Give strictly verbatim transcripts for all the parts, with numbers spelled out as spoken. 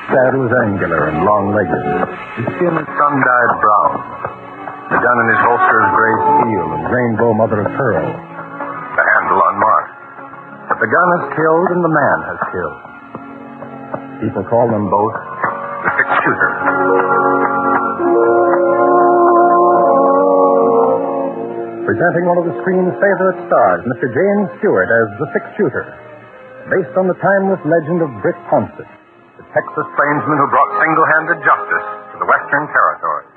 Thad was angular and long-legged. His skin sun-dyed brown. The gun in his holster is gray steel and rainbow mother of pearl. The handle unmarked. But the gun has killed and the man has killed. People call them both the six-shooter. Presenting one of the screen's favorite stars, Mister James Stewart as the six-shooter. Based on the timeless legend of Britt Ponset, the Texas plainsman who brought single-handed justice to the Western Territory.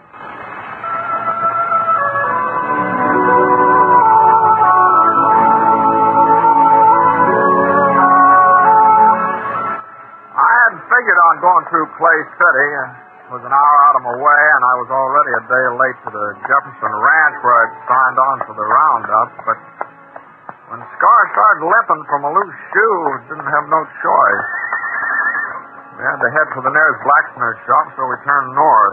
Going through Clay City. It was an hour out of my way, and I was already a day late to the Jefferson Ranch where I'd signed on for the roundup. But when Scar started limping from a loose shoe, didn't have no choice. We had to head for the nearest blacksmith shop, so we turned north.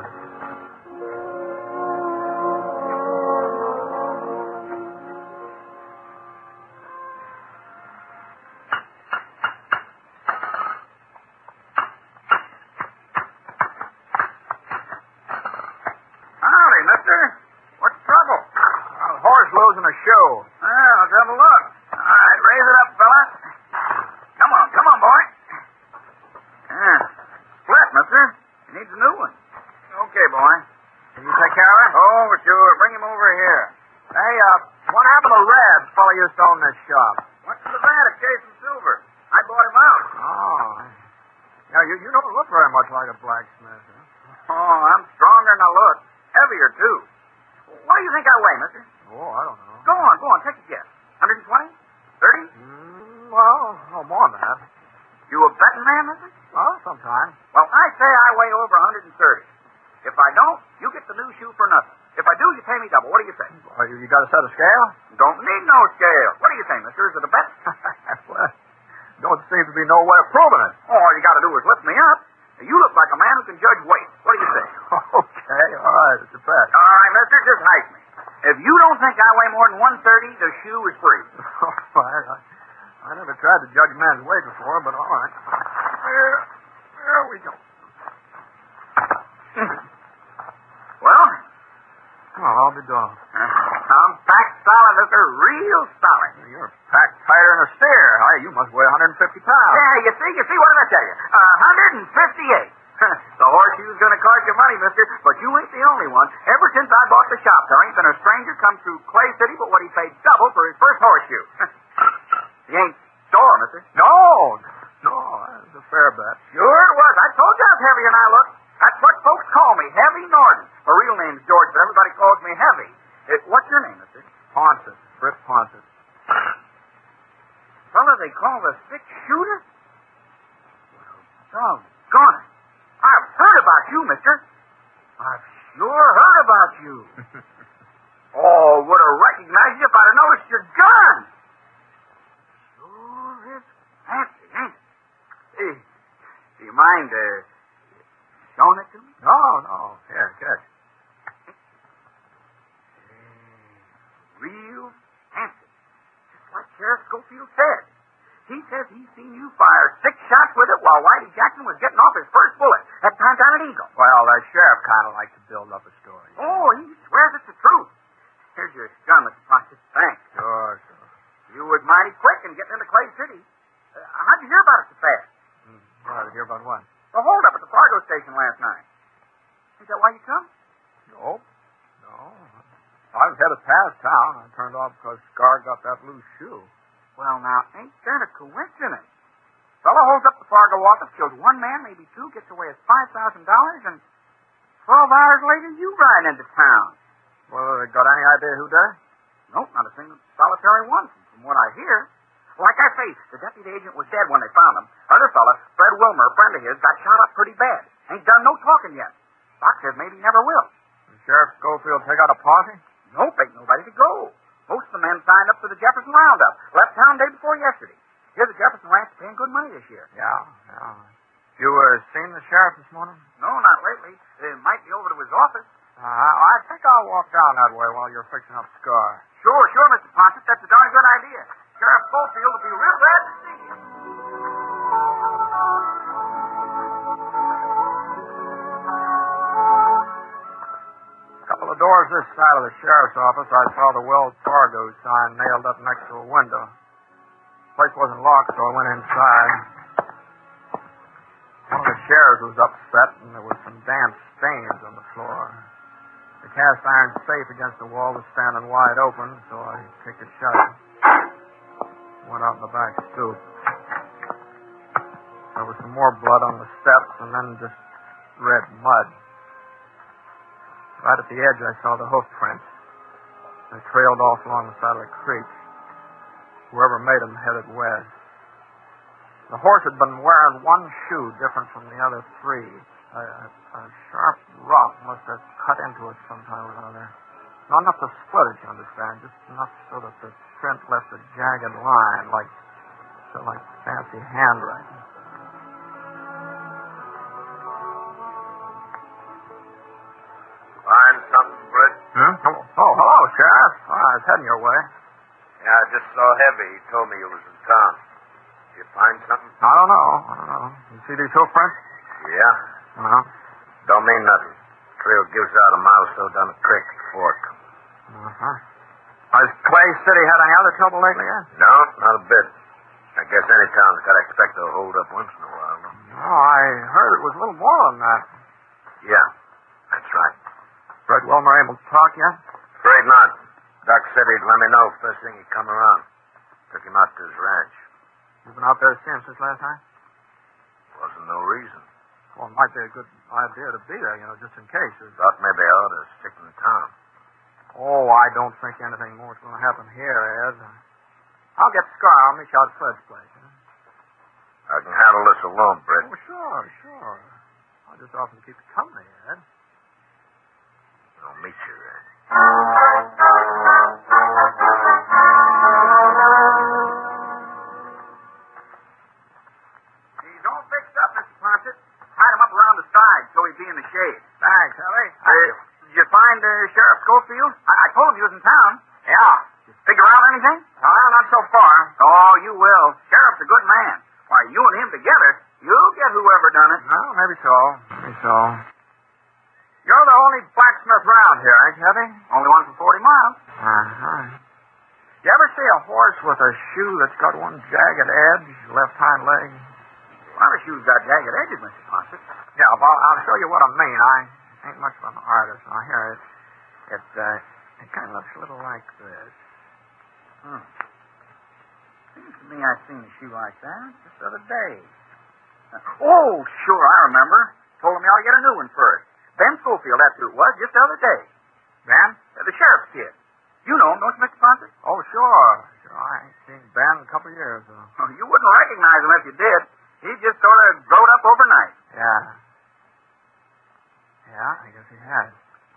You got a set of scale? Don't need no scale. What do you think, mister? Is it a bet? Well, don't seem to be no way of proving it. All you got to do is lift me up. You look like a man who can judge weight. What do you say? Okay, all right, it's a bet. All right, mister, just hike me. If you don't think I weigh more than one thirty, the shoe is free. All right. I, I never tried to judge a man's weight before, but all right. There, there we go. Well? Oh, I'll be done. I'm packed solid, mister. Real solid. You're packed tighter than a steer. Hey, you must weigh one hundred fifty pounds. Yeah, you see, you see, what did I tell you? one hundred fifty-eight. The horseshoe's going to cost you money, mister, but you ain't the only one. Ever since I bought the shop, there ain't been a stranger come through Clay City but what he paid double for his first horseshoe. He ain't sore, mister. No, no, that's a fair bet. Sure it was. I told you I was heavier than I look. That's what folks call me, Heavy Norton. My real name's George, but everybody calls me Heavy. It, what's your name, mister? Ponset. Britt Ponset. Fella they call the six-shooter? Well, doggone it. I've heard about you, mister. I've sure heard about you. Oh, would have recognized you if I'd have noticed your gun. Sure is fancy, ain't it? Hey, do you mind, uh, showing it to me? No, no. Here, catch. Real handsome. Just like Sheriff Schofield said. He says he's seen you fire six shots with it while Whitey Jackson was getting off his first bullet. That time down at Eagle. Well, that sheriff kind of likes to build up a story. Oh, he swears it's the truth. Here's your gun, Mister Ponset. Thanks. Sure, sure. You was mighty quick in getting into Clay City. Uh, how'd you hear about it so fast? Hmm. Well, hear about what? The holdup at the Fargo station last night. Is that why you come? No. No. I was headed past town. I turned off because Scar got that loose shoe. Well, now, ain't that a coincidence? Fellow holds up the Fargo office, kills one man, maybe two, gets away with five thousand dollars, and twelve hours later, you ride into town. Well, they got any idea who did it? Nope, not a single solitary one, from what I hear. Like I say, the deputy agent was dead when they found him. Other fella, Fred Wilmer, a friend of his, got shot up pretty bad. Ain't done no talking yet. Doc says maybe he never will. Did Sheriff Schofield take out a posse? Nope, ain't nobody to go. Most of the men signed up for the Jefferson Roundup. Left town day before yesterday. Here, the Jefferson Ranch is paying good money this year. Yeah, yeah. You uh, seen the sheriff this morning? No, not lately. They might be over to his office. Uh, I think I'll walk down that way while you're fixing up Scar. Sure, sure, Mister Ponset. That's a darn good idea. Sheriff Schofield will be real glad to see you. A couple of doors this side of the sheriff's office, I saw the Wells Fargo sign nailed up next to a window. The place wasn't locked, so I went inside. One of the chairs was upset, and there was some damp stains on the floor. The cast iron safe against the wall was standing wide open, so I kicked it shut. Went out in the back stoop. There was some more blood on the steps, and then just red mud. Right at the edge, I saw the hoof prints. They trailed off along the side of the creek. Whoever made them headed west. The horse had been wearing one shoe different from the other three. A, a, a sharp rock must have cut into it sometime or another. Not enough to split it, you understand, just enough so that the print left a jagged line, like, so like fancy handwriting. Find something, Britt? Hmm? Oh, oh, hello, Sheriff. Oh, I was heading your way. Yeah, I just saw Heavy. He told me you was in town. Did you find something? I don't know. I don't know. You see these hoof prints? Yeah. Uh-huh. Don't mean nothing. Trail gives out a mile or so down the creek fork. Uh-huh. Has Clay City had any other trouble lately, yet? No, not a bit. I guess any town's got to expect to hold up once in a while. Though. No, I heard it was a little more than that. Yeah, that's right. Fred Wilmer able to talk yet? Afraid not. Doc said he'd let me know first thing he'd come around. Took him out to his ranch. You've been out there to see him since last night? Wasn't no reason. Well, it might be a good idea to be there, you know, just in case. Thought maybe I ought to stick in town. Oh, I don't think anything more is going to happen here, Ed. I'll get Scar. I'll meet you out at Fred's place. Huh? I can handle this alone, Britt. Oh, sure, sure. I'll just often keep you company, Ed. I'll meet you there. He's all fixed up, Mister Ponset. Tied him up around the side so he'd be in the shade. Thanks, Ellie. Uh, did you find uh, Sheriff Schofield? I, I told him he was in town. Yeah. Did you figure out anything? Well, not so far. Oh, you will. Sheriff's a good man. Why, you and him together, you'll get whoever done it. Well, maybe so. Maybe so. You're the only blacksmith around here, ain't you, Heavy? Only one for forty miles. Uh-huh. You ever see a horse with a shoe that's got one jagged edge, left hind leg? Well, the shoe's got jagged edges, Mister Ponset. Yeah, well, I'll show you what I mean. I ain't much of an artist. Now, here, it, it, uh, it kind of looks a little like this. Hmm. Seems to me I've seen a shoe like that just the other day. Uh, oh, sure, I remember. Told him he ought to get a new one first. Ben Schofield, that's who it was, just the other day. Ben? Uh, the sheriff's kid. You know him, don't you, Mister Ponset? Oh, sure. Sure, I ain't seen Ben in a couple of years, though. Well, you wouldn't recognize him if you did. He just sort of growed up overnight. Yeah. Yeah, I guess he has.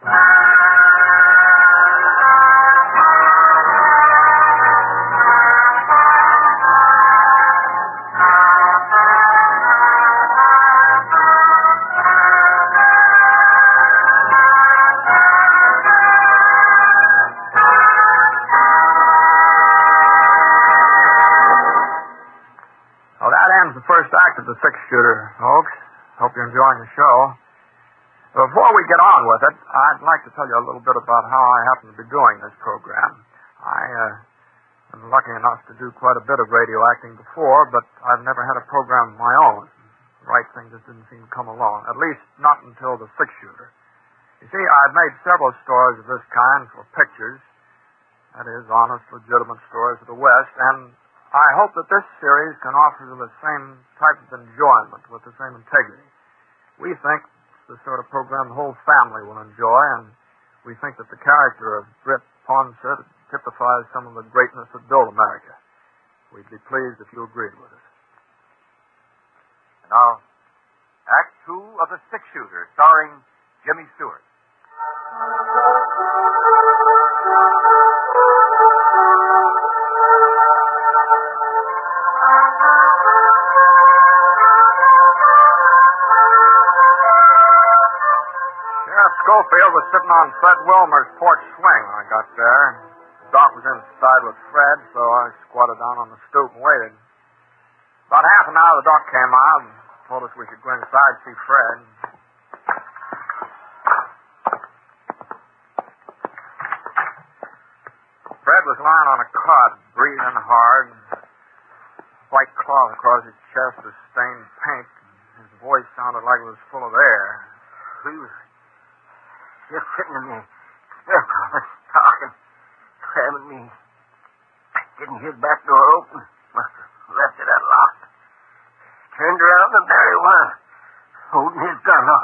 Well, that ends the first act of the six-shooter, folks. Hope you're enjoying the show. Before we get on with it, I'd like to tell you a little bit about how I happen to be doing this program. I, uh, am lucky enough to do quite a bit of radio acting before, but I've never had a program of my own. The right thing just didn't seem to come along, at least not until the six-shooter. You see, I've made several stories of this kind for pictures. That is, honest, legitimate stories of the West, and I hope that this series can offer you the same type of enjoyment with the same integrity. We think it's the sort of program the whole family will enjoy, and we think that the character of Britt Ponset typifies some of the greatness that built America. We'd be pleased if you agreed with us. Now, Act Two of The Six-Shooter, starring Jimmy Stewart. Schofield was sitting on Fred Wilmer's porch swing when I got there. Doc was inside with Fred, so I squatted down on the stoop and waited. About half an hour, the doc came out and told us we could go inside and see Fred. was lying on a cot, breathing hard. White cloth across his chest was stained pink. His voice sounded like it was full of air. He was just sitting in the step office talking, slamming me. Didn't hear the back door open. Must have left it unlocked. Turned around and there he was, holding his gun on.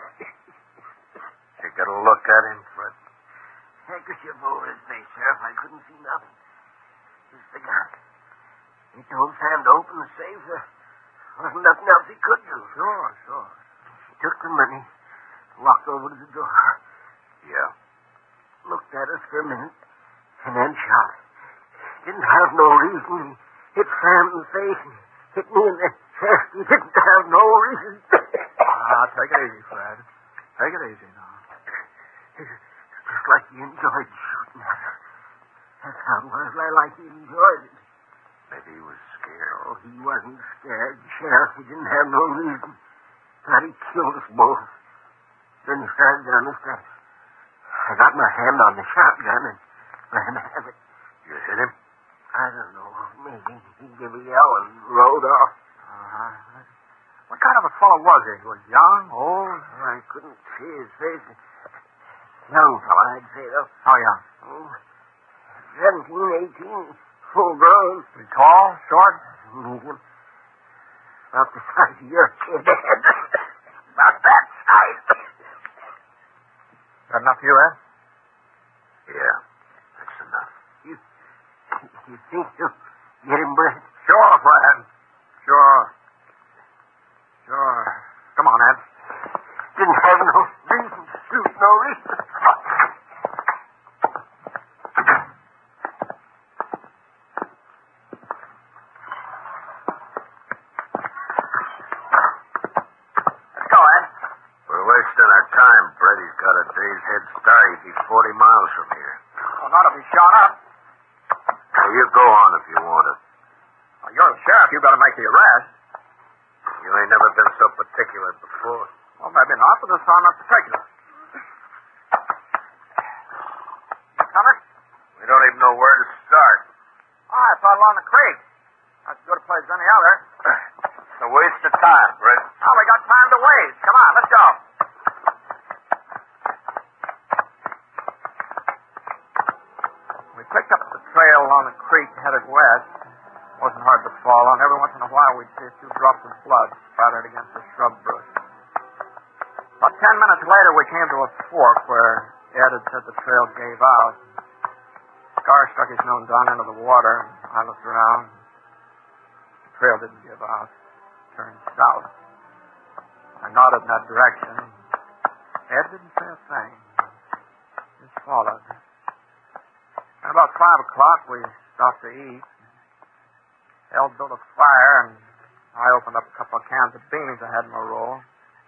You got a look at him, Fred? Handkerchief over his face, Sheriff. I couldn't see nothing. Just the gun. He told Sam to open the safe. There wasn't nothing else he could do. Sure, sure. He took the money, walked over to the door. Yeah. Looked at us for a minute, and then shot. Didn't have no reason. He hit Sam in the face and hit me in the chest. He didn't have no reason. Ah, take it easy, Fred. Take it easy now. It's just like he enjoyed shooting at her. That's how it was. Like he enjoyed it. Maybe he was scared. Oh, he wasn't scared. Sheriff, he didn't have no reason. Thought he killed us both. Then he started down the steps. I got my hand on the shotgun and let him have it. You hit him? I don't know. Maybe he gave a yell and rode off. Uh-huh. What kind of a fellow was he? Was he young, old? I couldn't see his face. Young fellow, I'd say, though. How young? Oh, seventeen, eighteen. Full grown. Was he tall, short? Medium. About the size of your kid. About that size. That enough for you, Ed? Yeah, that's enough. You, you think you'll get him, Brett? Sure, Fred. Sure. Sure. Come on, Ed. Didn't have no reason to shoot, no reason. forty miles from here. Well, not if he's shot up. Well, you go on if you want to. Well, you're the sheriff. You better make the arrest. You ain't never been so particular before. Well, maybe not, but this time I'm particular. You coming? We don't even know where to start. Oh, it's out along the creek. That's as good a place as any other. It's a waste of time, Brett. Oh, we got time to waste. Come on, let's go. We picked up the trail along the creek and headed west. It wasn't hard to follow, and every once in a while we'd see a few drops of blood spattered against the shrub bush. About ten minutes later, we came to a fork where Ed had said the trail gave out. Scar stuck his nose down into the water, and I looked around. The trail didn't give out. It turned south. I nodded in that direction. Ed didn't say a thing. Just followed. At about five o'clock, we stopped to eat. Ed built a fire, and I opened up a couple of cans of beans I had in my roll.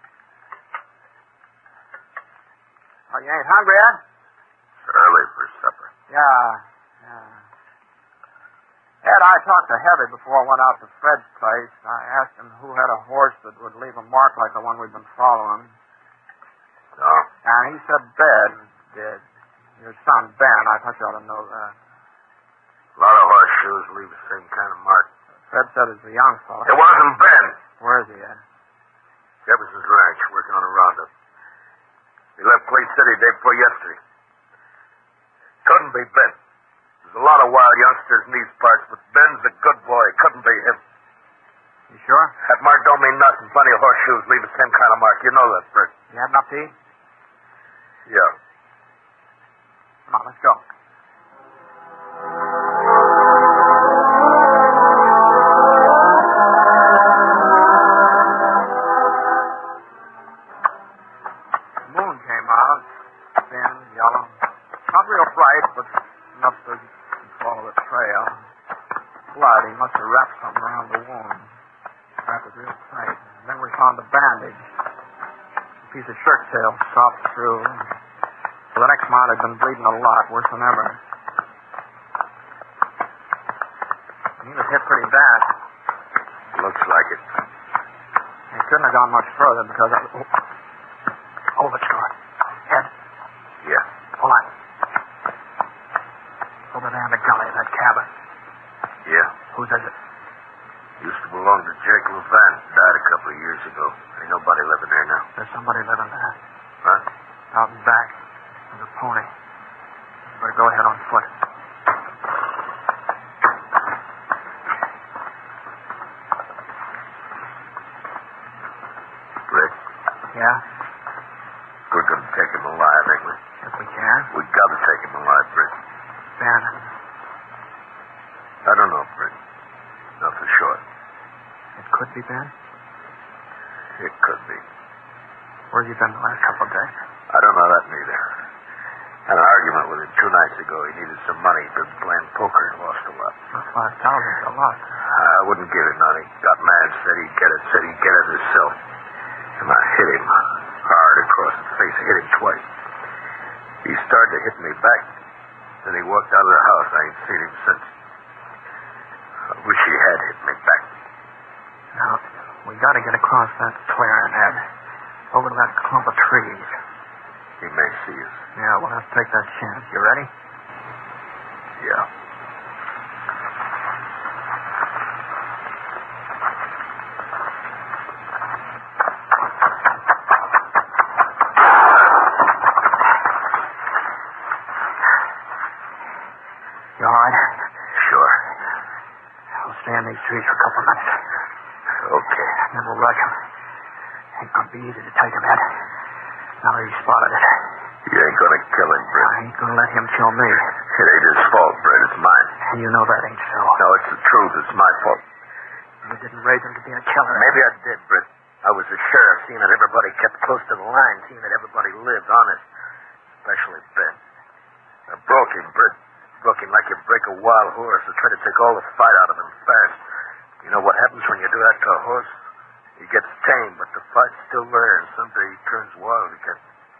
Oh, you ain't hungry, Ed? It's early for supper. Yeah, yeah. Ed, I talked to Heavy before I went out to Fred's place. I asked him who had a horse that would leave a mark like the one we've been following. No? And he said Ben did. Your son, Ben. I thought you ought to know that. A lot of horseshoes leave the same kind of mark. Fred said it's a young fellow. It wasn't Ben. Where is he, Ed? Jefferson's ranch, working on a roundup. He left Clay City day before yesterday. Couldn't be Ben. There's a lot of wild youngsters in these parts, but Ben's a good boy. Couldn't be him. You sure? That mark don't mean nothing. Plenty of horseshoes leave the same kind of mark. You know that, Fred. You have enough to eat? Yeah. Come on, let's go. The moon came out, thin, yellow. Not real bright, but enough so you can follow the trail. Blood, he must have wrapped something around the wound. Wrapped it real tight. And then we found a bandage. A piece of shirt tail sopped through. For the next mile, I'd been bleeding a lot, worse than ever. He was hit pretty bad. Looks like it. He couldn't have gone much further because I... Oh, oh let's go. Ed? Yeah. Hold on. Over there in the gun. go ahead on foot. Britt? Yeah? We're going to take him alive, ain't we? If we can. We got to take him alive, Britt. Ben. I don't know, Britt. Not for sure. It could be Ben? It could be. Where's he been the last couple of days? I don't know that neither. Had an argument with him two nights ago. He needed some money. He'd been playing poker and lost a lot. Well, five thousand's a lot. I wouldn't give it none. He got mad, said he'd get it, said he'd get it himself. And I hit him hard across the face. I hit him twice. He started to hit me back. Then he walked out of the house. I ain't seen him since. I wish he had hit me back. Now, we gotta get across that clearing, Ed. Over to that clump of trees. He may see us. Yeah, we'll have to take that chance. You ready? Yeah. You all right? Sure. We'll stay in these trees for a couple of minutes. Okay. Then we'll rush him. Ain't gonna be easy to take him, Ed. Now that he's spotted it. You ain't gonna kill him, Britt. I ain't gonna let him kill me. It ain't his fault, Britt. It's mine. And you know that ain't so. No, it's the truth. It's my fault. You didn't raise him to be a killer. Maybe I did, Britt. I was a sheriff, seeing that everybody kept close to the line, seeing that everybody lived honest. Especially Ben. I broke him, Britt. Broke him like you break a wild horse. I tried to take all the fight out of him fast. You know what happens when you do that to a horse? He gets tame, but the fight's still there, and someday he turns wild again.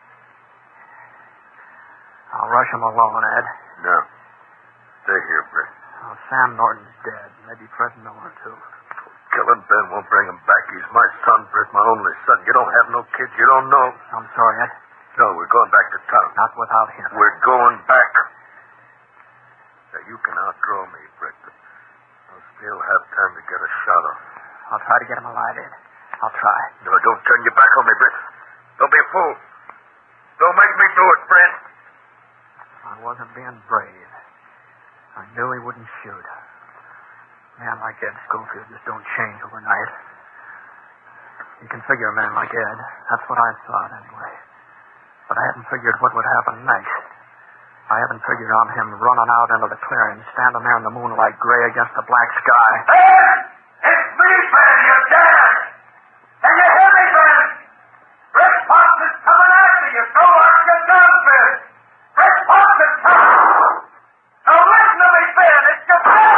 I'll rush him alone, Ed. No. Stay here, Britt. Oh, Sam Norton's dead. Maybe Fred Miller, too. Killing Ben won't bring him back. He's my son, Britt, my only son. You don't have no kids. You don't know. I'm sorry, Ed. No, we're going back to town. Not without him. We're going back. Now, you can outdraw me, Britt, but I'll still have time to get a shot off. I'll try to get him alive, Ed. I'll try. No, don't turn your back on me, Britt. Don't be a fool. Don't make me do it, Britt. I wasn't being brave. I knew he wouldn't shoot. A man like Ed Schofield just don't change overnight. You can figure a man like Ed. That's what I thought, anyway. But I hadn't figured what would happen next. I haven't figured on him running out into the clearing, standing there in the moonlight, gray against the black sky. Ben! It's me, Ben! You're dead! Can you hear me, Ben? Rick Fox is coming after you. Throw out your gun, Ben! Rick Fox is coming! Now listen to me, Ben! It's your Ben!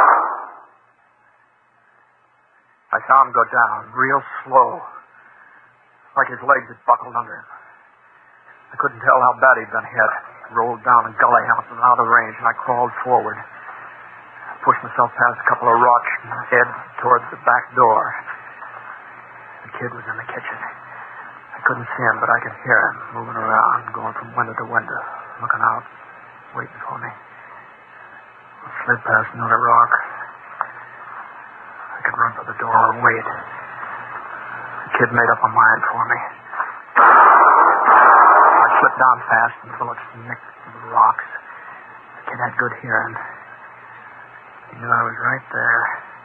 I saw him go down, real slow, like his legs had buckled under him. I couldn't tell how bad he'd been hit. Rolled down a gully house and out of range, and I crawled forward. I pushed myself past a couple of rocks and head towards the back door. The kid was in the kitchen. I couldn't see him, but I could hear him moving around, going from window to window, looking out, waiting for me. I slid past another rock. I could run for the door or wait. The kid made up a mind for me. Slipped down fast, and the bullets nicked the rocks. The kid had good hearing. He knew I was right there.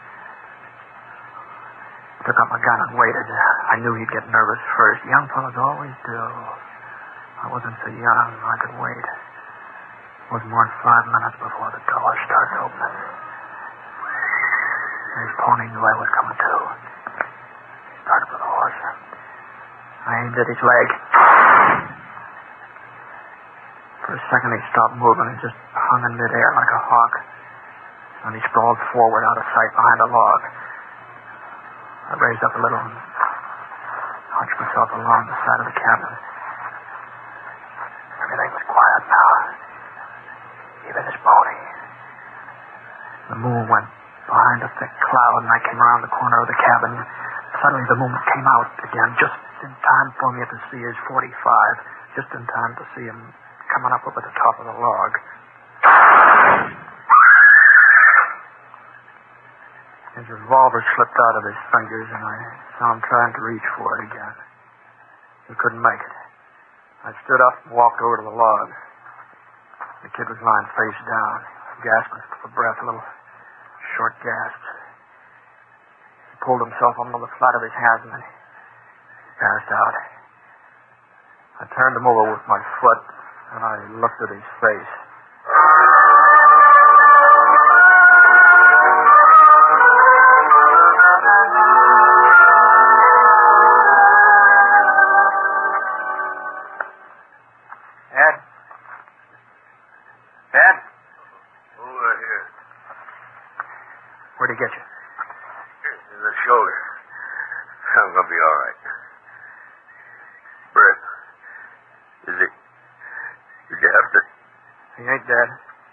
I took up my gun and waited. I knew he'd get nervous first. Young fellas always do. I wasn't so young. I could wait. It wasn't more than five minutes before the door started opening. His pony knew I was coming too. He started for the horse. I aimed at his leg. For a second, he stopped moving and just hung in midair like a hawk. And he sprawled forward out of sight behind a log. I raised up a little and hunched myself along the side of the cabin. Everything was quiet now. Even his pony. The moon went behind a thick cloud, and I came around the corner of the cabin. Suddenly, the moon came out again, just in time for me to see his forty-five. Just in time to see him coming up over the top of the log. His revolver slipped out of his fingers, and I saw him trying to reach for it again. He couldn't make it. I stood up and walked over to the log. The kid was lying face down, gasping for breath, a little short gasps. He pulled himself up on the flat of his hands and then he passed out. I turned him over with my foot and I looked at his face. Ed? Ed? Over here. Where'd he get you? In the shoulder. I'm gonna be all right. Brett, is he... Did you have to... He ain't dead.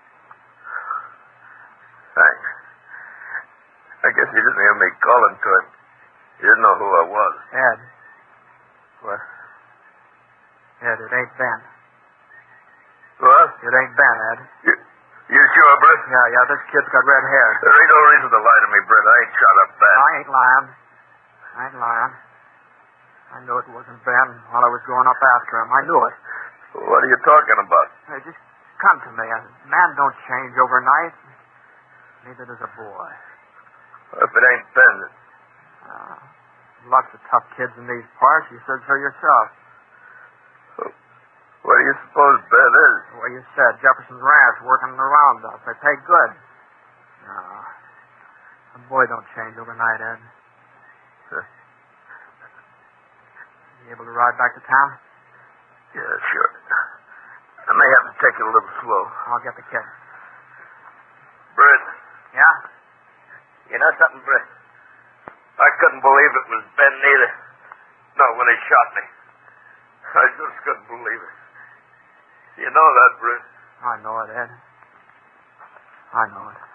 Thanks. I guess he didn't hear me calling to him. He didn't know who I was. Ed. What? Ed, it ain't Ben. What? It ain't Ben, Ed. You, you sure, Brett? Yeah, yeah, this kid's got red hair. There ain't no reason to lie to me, Brett. I ain't shot up Ben. I ain't lying. I ain't lying. I knew it wasn't Ben while I was going up after him. I knew it. What are you talking about? Hey, just come to me. A man don't change overnight. Neither does a boy. If it ain't Ben... Uh, lots of tough kids in these parts. You said so yourself. What do you suppose Ben is? Well, you said Jefferson's Ranch working in the roundup. They pay good. No. A boy don't change overnight, Ed. Huh? You able to ride back to town? Yeah, sure. I may have to take it a little slow. I'll get the kid. Brett. Yeah? You know something, Brett? I couldn't believe it was Ben neither. No, when he shot me. I just couldn't believe it. You know that, Brett. I know it, Ed. I know it.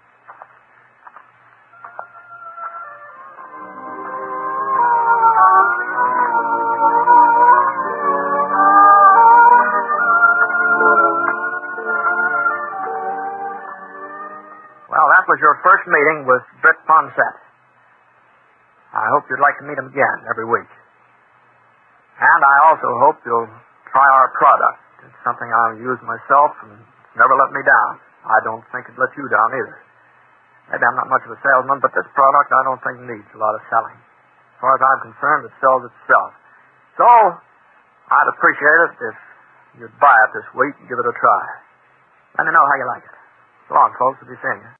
Well, that was your first meeting with Britt Fonsett. I hope you'd like to meet him again every week. And I also hope you'll try our product. It's something I've used myself and it's never let me down. I don't think it'd let you down either. Maybe I'm not much of a salesman, but this product I don't think needs a lot of selling. As far as I'm concerned, it sells itself. So, I'd appreciate it if you'd buy it this week and give it a try. Let me know how you like it. So long, folks. We'll be seeing you.